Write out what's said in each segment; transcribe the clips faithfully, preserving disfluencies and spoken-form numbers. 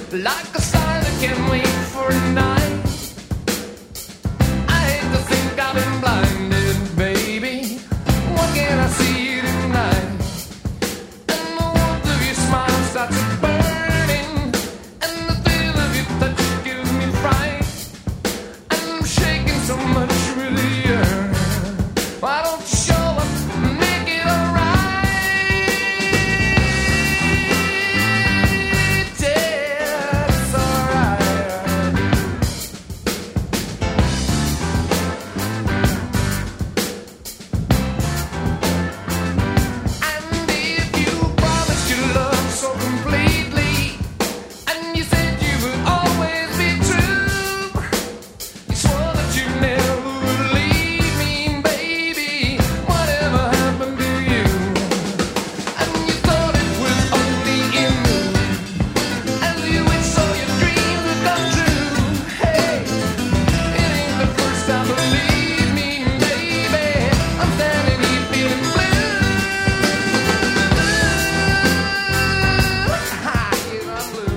like a star that can't wait for a night. I hate to think I've been blinded, baby. What can I see tonight? And the warmth of your smile starts to burning, and the thrill of your touch gives me fright. And I'm shaking so much with the earth. Why don't you show up and make it alright? Yeah, it's alright. And if you promised your love so completely, and you said you would always be true, you swore that you never would leave me, baby. Whatever happened to you? And you thought it was only in me, and you wished all your dreams would come true. Hey, it ain't the first time, believe me, baby. I'm standing here feeling blue. Ha, yeah, I'm blue.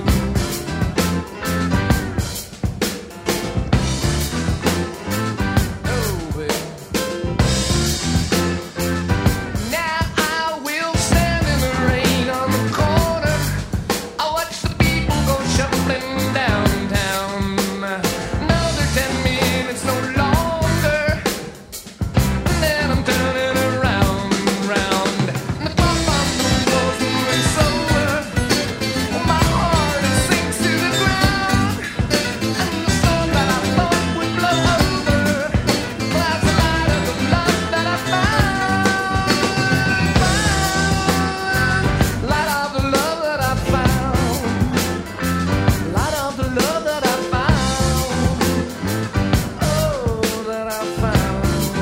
Oh, baby. Now I will stand in the rain on the corner. I watch the people go shuffling downtown. Another ten minutes, no longer. And then I'm turning around, round. And the clock on the wall's moving slower. My heart it sinks to the ground. And the storm that I thought would blow over clouds the light of the love that I found. Light of the love that I found. Light of the love that I found. Oh, that I found.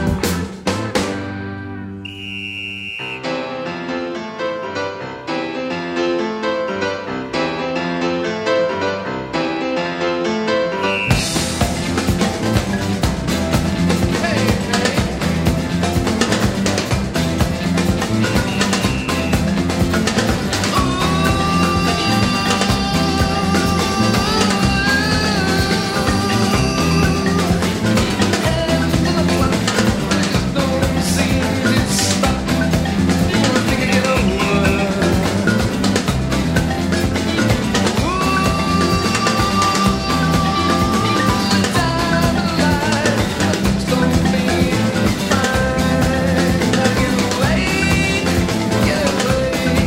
Hey, hey. Don't seem to stop. Wanna think it over. Time of life don't feel fine. Now get away, get away.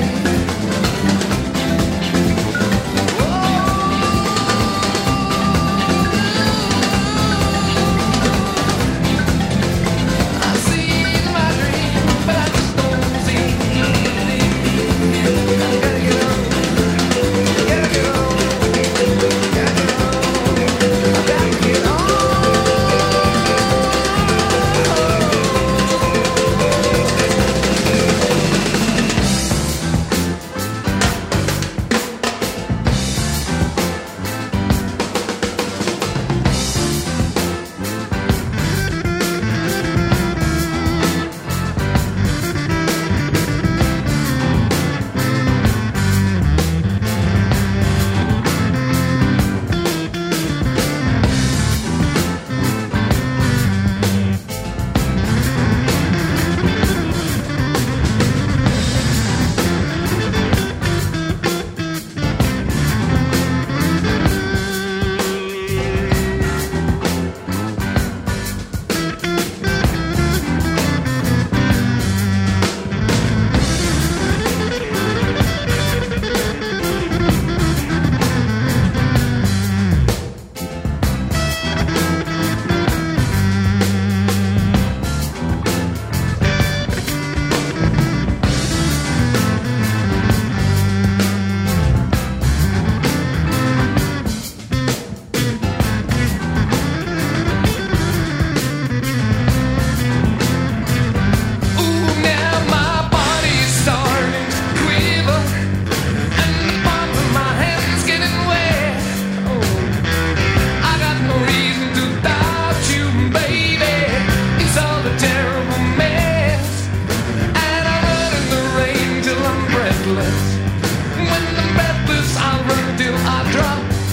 I see in my dream, but I just don't see. I gotta get on, gotta get on, gotta get on, gotta get on. Ooh, now my body's starting to quiver, and the palm of my hand's getting wet. Oh, I got no reason to doubt you, baby. It's all a terrible mess, and I run in the rain till I'm breathless. When I'm breathless, I'll run till I drop.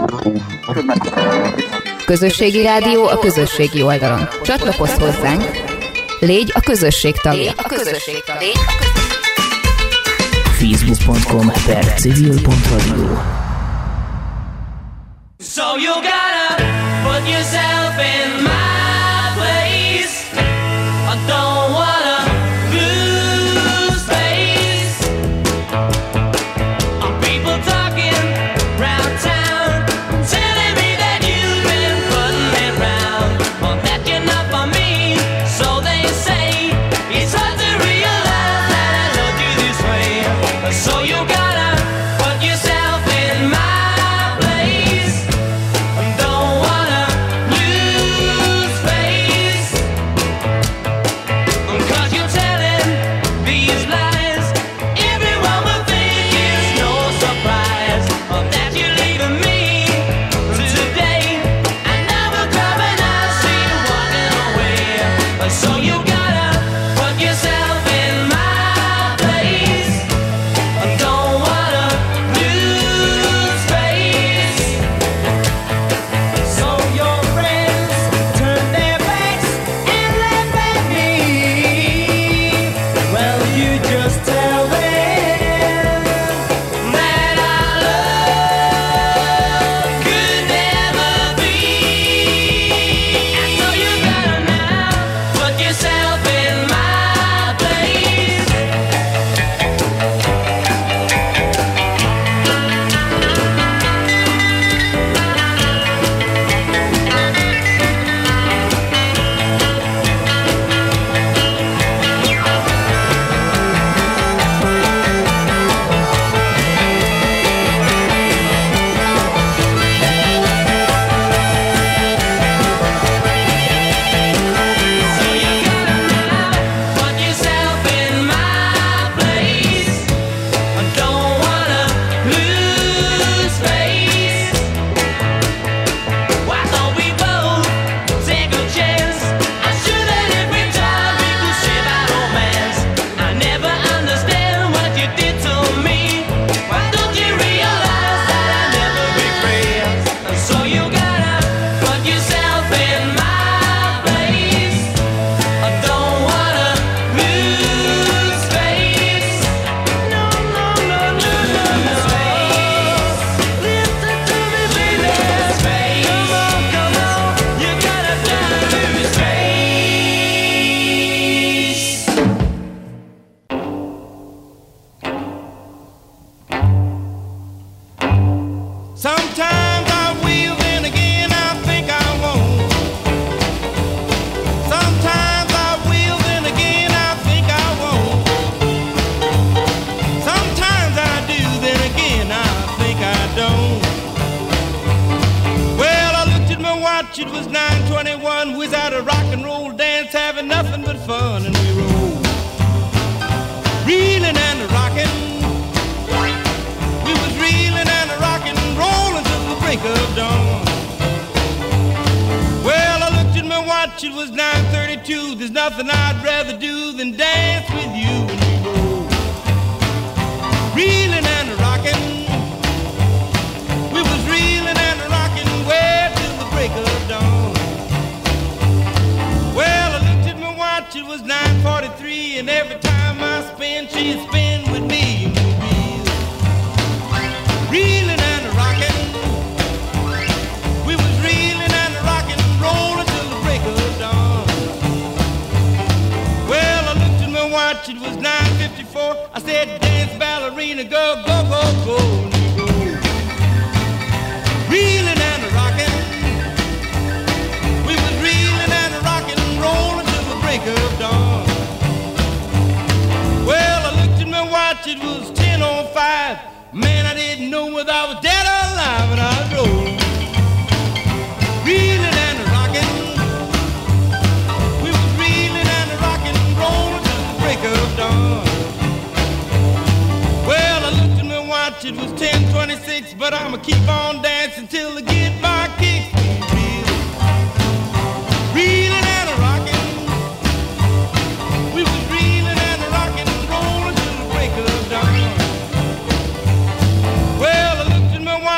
Közösségi rádió a közösségi oldalon. Csatlakozz hozzánk, légy a közösség tagja. Légy a közösség tagja. facebook pont com per civil pont radio. So you gotta put yourself in my place. I don't wanna lose face. On people talking round town, telling me that you've been putting it round. Well, that you're not for me, so they say. It's hard to realize that I love you this way. So you gotta put yourself in my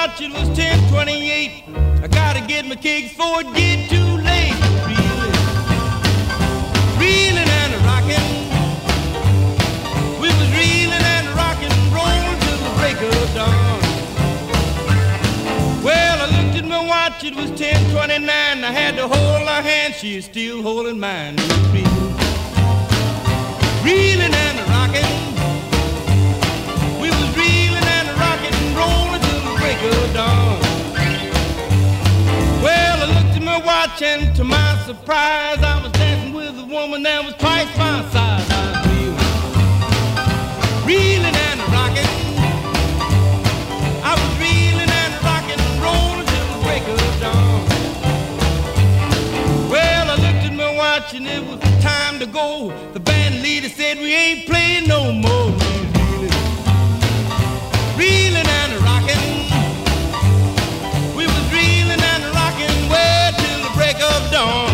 watch, it was ten twenty-eight. I gotta get my kicks before it get too late. Reeling, reeling and rocking. We was reeling and rocking, rolling till the break of dawn. Well, I looked at my watch, it was ten twenty-nine. I had to hold her hand, she is still holding mine. Reeling, reeling and rocking. We was reeling and rocking, rolling till the break of dawn. Well, I looked at my watch and to my surprise, I was dancing with a woman that was twice my size. I was reeling, reeling and rocking. I was reeling and rocking, rolling till the break of dawn. Well, I looked at my watch and it was time to go. The band leader said we ain't playing no more. Reeling and rocking. We was reeling and rocking way till the break of dawn.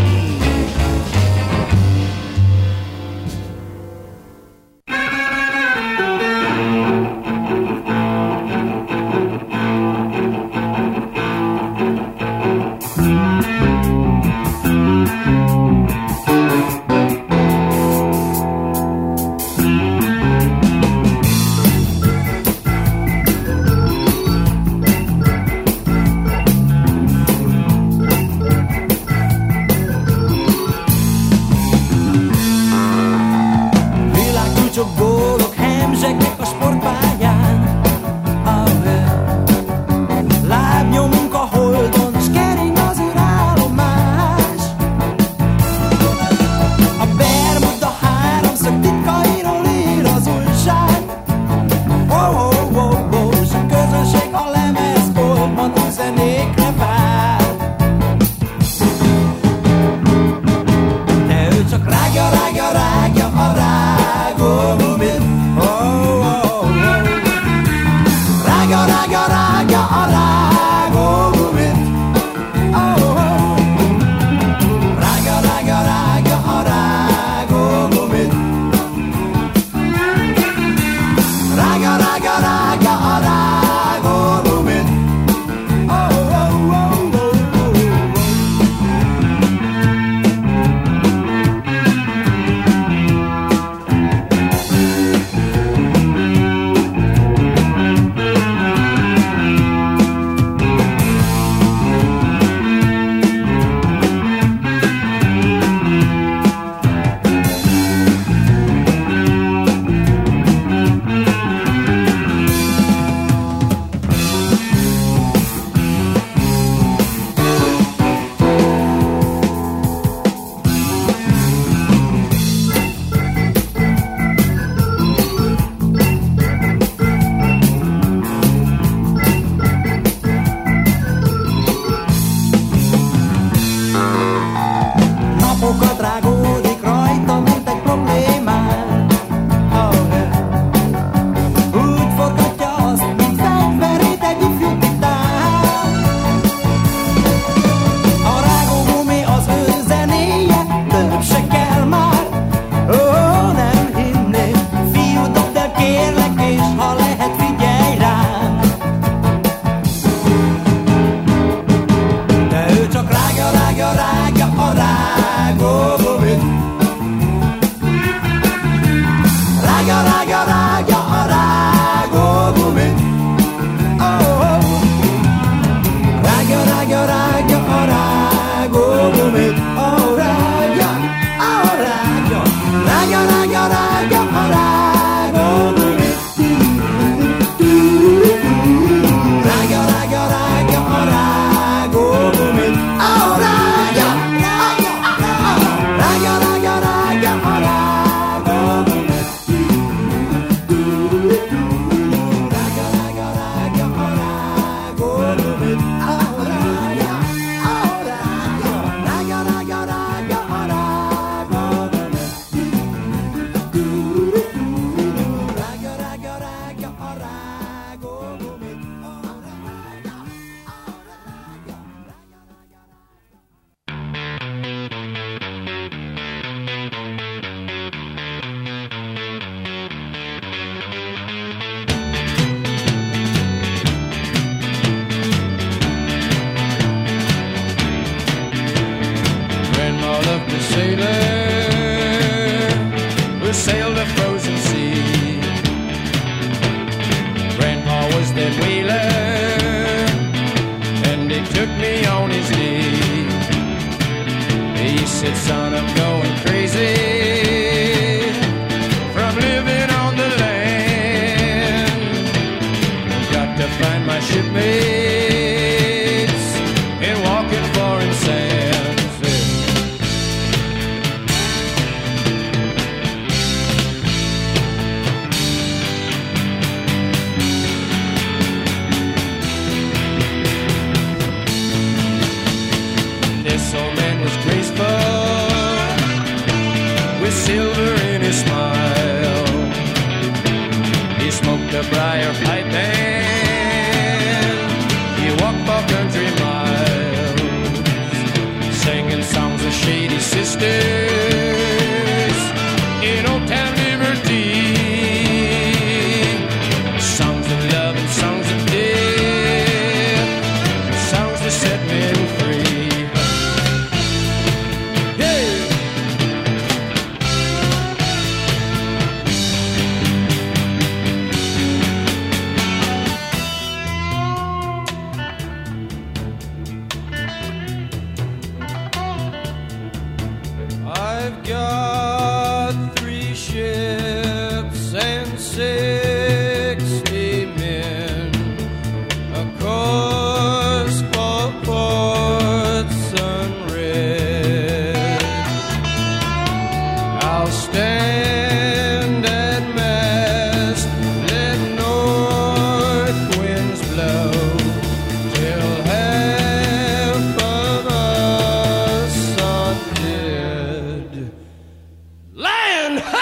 took me on his knee. He said, son, I'm going crazy from living on the land. I've got to find my shipmates and walking foreign sands. This old man was graceful with silver in his smile. He smoked a briar pipe and he walked for country miles, singing songs of shady sisters in Old Town Liberty, songs of love and songs of death, songs that set men free. I've got three ships and sixty men, a course for ports unread. I'll stand at mast, let north winds blow, till half of us are dead. Land ho!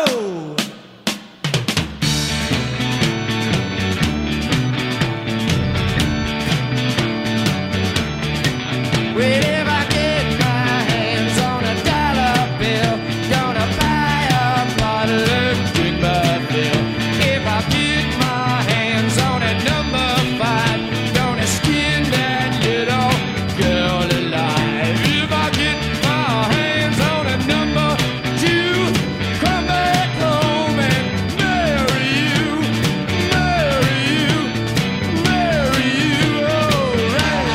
Well, if I get my hands on a dollar bill, gonna buy a bottle of Goodbye Bill. If I get my hands on a number five, gonna skin that little girl alive. If I get my hands on a number two, come back home and marry you, marry you, marry you, alright.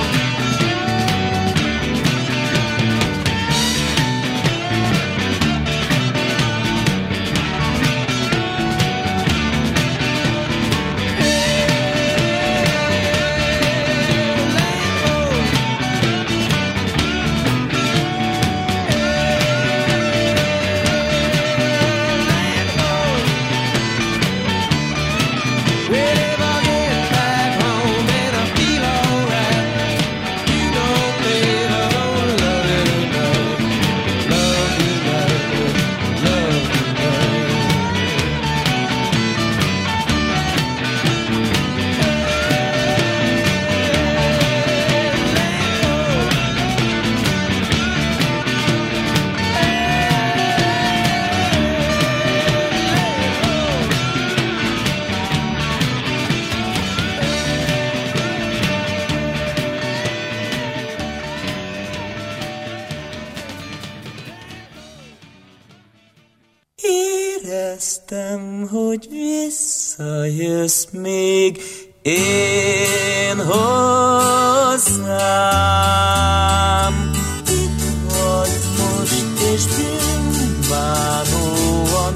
Well, if I get back home and I feel alright, you know, babe, I don't love you enough, love you enough, love you enough. Éreztem, hogy visszajössz még én hozzám. Itt vagy most, és bűnbánóan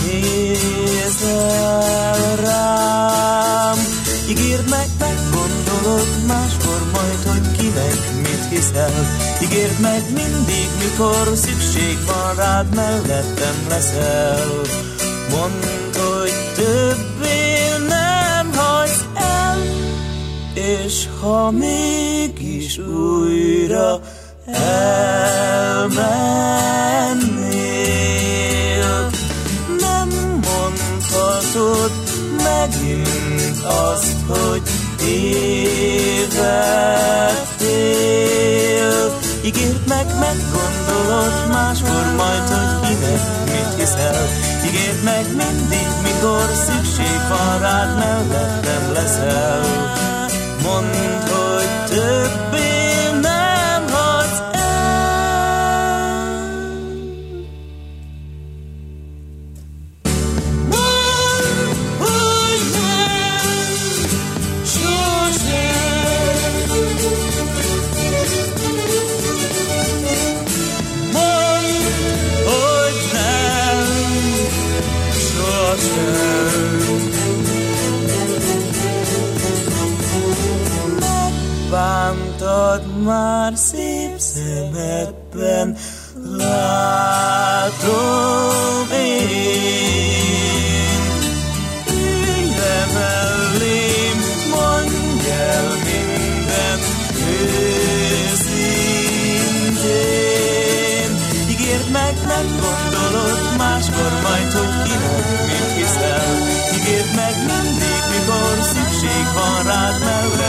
nézel rám. Ígérd meg, meggondolod máskor majd, hogy kinek mit hiszel. Ígérd meg mindig, mikor szükség van rád, mellettem leszel. Mondd, hogy többé nem hagysz el, és ha mégis újra elmennél, nem mondhatod megint azt, hogy tévedtél. Ígérd meg, meggondolod máskor majd, hogy kinek mit hiszel. Ígérd meg mindig, mikor szükség van rád, mellettem leszel. Mondd, hogy többé nem hagysz el. Mondd, hogy nem, sosem. arcad már szép szemedben látom én. Ülj le mellém, mondj el minden őszintén. Ígérd meg, meggondolod máskor majd, hogy kinek mit hiszel. Ígérd meg mindig, mikor szükség van rád mellett.